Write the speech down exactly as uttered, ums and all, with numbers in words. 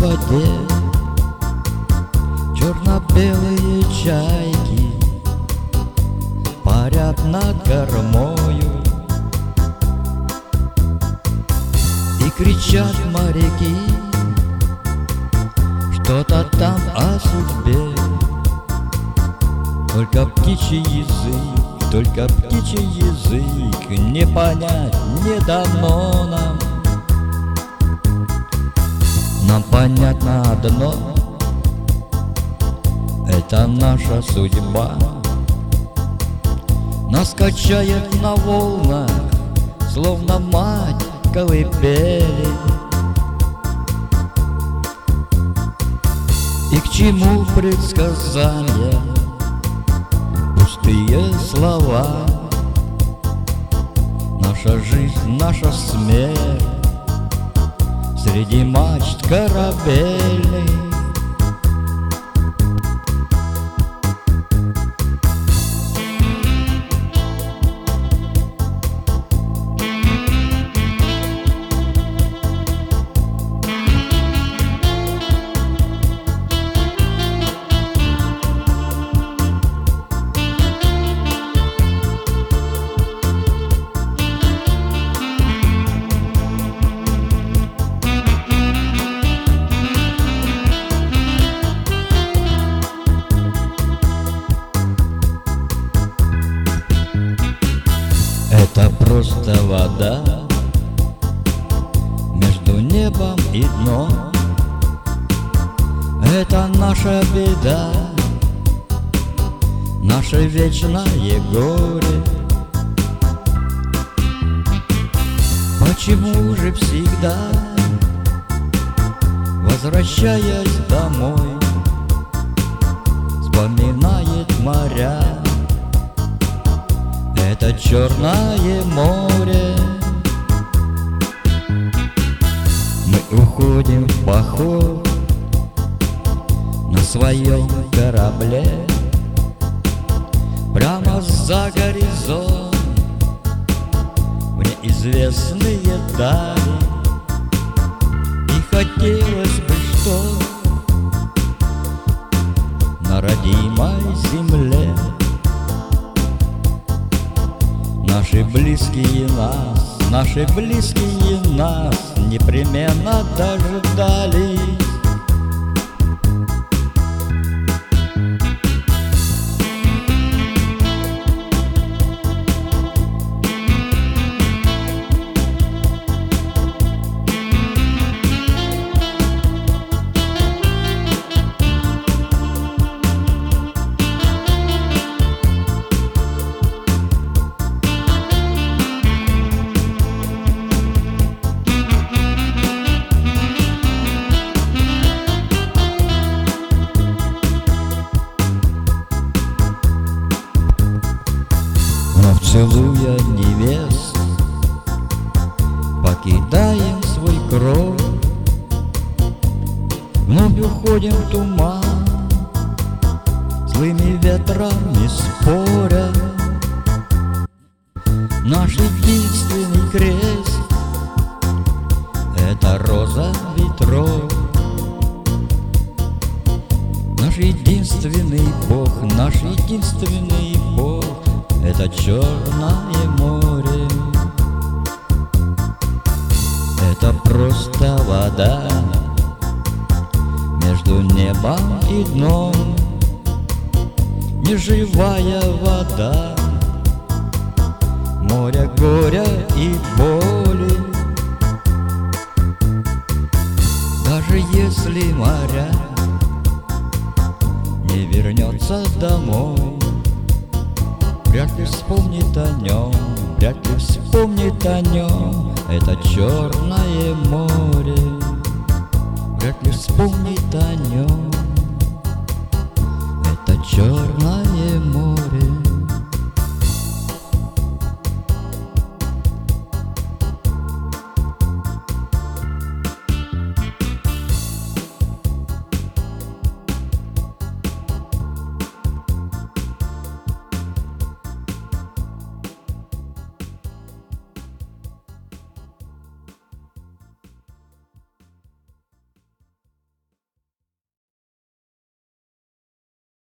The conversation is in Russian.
воде черно-белые чайки парят над кормою, и кричат моряки что-то там о судьбе. Только птичий язык, только птичий язык не понять не дано нам. Нам понятно одно — это наша судьба. Нас качает на волнах, словно мать колыбели. И к чему предсказания, пустые слова? Наша жизнь, наша смерть среди мачт корабельных. Это просто вода между небом и дном. Это наша беда, наше вечное горе. Почему же всегда, возвращаясь домой, вспоминает моря это черное море? Мы уходим в поход на своем корабле прямо за горизонт в неизвестные дали. И хотелось бы, что на родимой земле наши близкие нас, наши близкие нас непременно дождались. Целуя невест, покидаем свой кров, вновь уходим в туман, злыми ветрами споря. Наш единственный крест — это роза ветров. Наш единственный Бог, наш единственный Бог — это черное море. Это просто вода между небом и дном, неживая вода, море горя и боли. Даже если моря не вернется домой, вряд ли вспомнит о нем, вряд ли вспомнит о нем это черное море. Вряд ли вспомнит о нем это черное